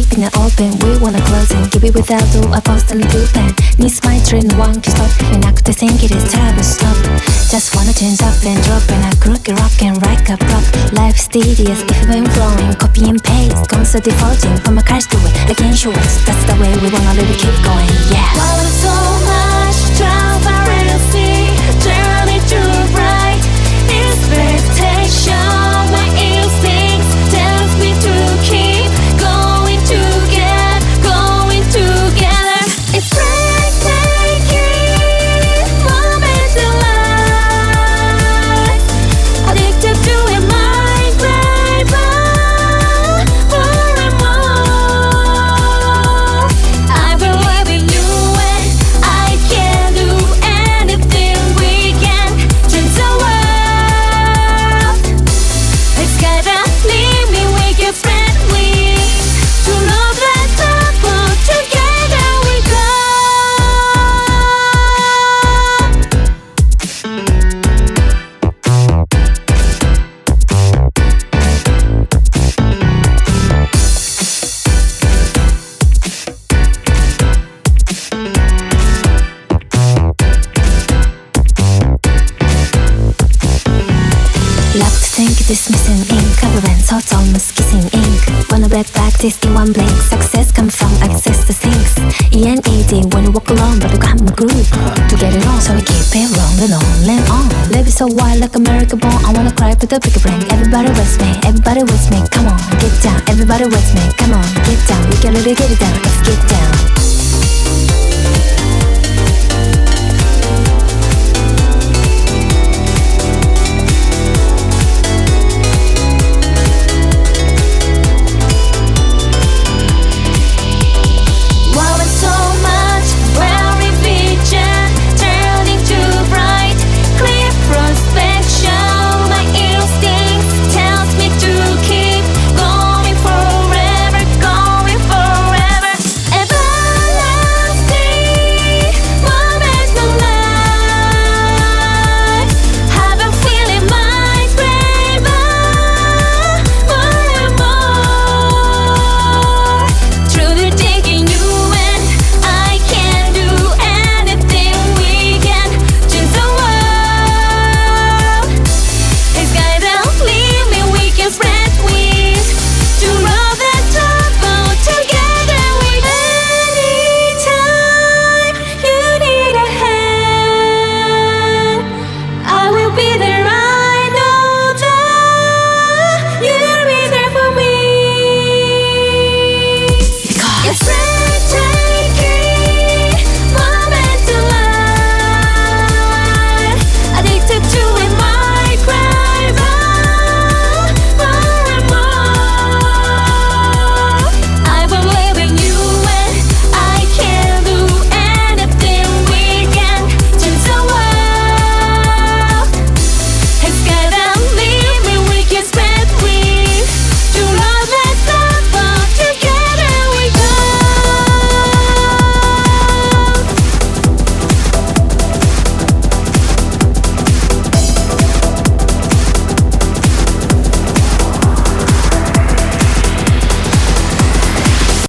keeping it open. We wanna close and keep it without all a post and open. 네 스마일트는 one to stop. 나 그때 생기를 terrible stop. Just wanna change up and drop and I crook it rock and right up rock. Life's tedious if you've been flowing. Copy and paste, concept defaulting. From my cars to it, again show us. That's the way we wanna really keep going, yeah. Wanna so much, transparency, journey too bright. Expectation, my instincts tells me to keep going together, going together. It's breathtaking, moment in life. Addicted to it, mind driver, more and more. I believe in you and I can do anything we can change the world. It's gotta leave me with your friend wings to know that trouble together we go. Love to think this missing ink. Covering thoughts almost kissing ink. Wanna red practice in one blink. Success comes from access to things. E&E.D. when you walk alone, but you got my groove to get it on. So we keep it rolling on and on. Live it so wild like America born. I wanna cry with a bigger brain. Everybody with me, everybody with me. Come on, get down. Everybody with me, come on, get down. We can really get it down. Let's get down.